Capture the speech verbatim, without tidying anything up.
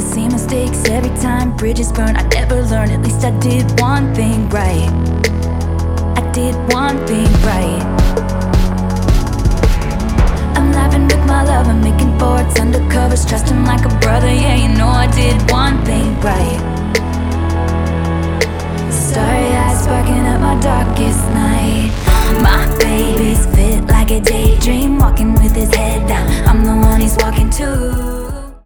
the same mistakes every time. Bridges burn, I never learn. At least I did one thing right. I did one thing right. I'm laughing with my love, I'm making forts undercovers, trust him like a brother. Yeah, you know I did one thing right. Starry eyes sparking up my darkest night. My baby's fit like a daydream, walking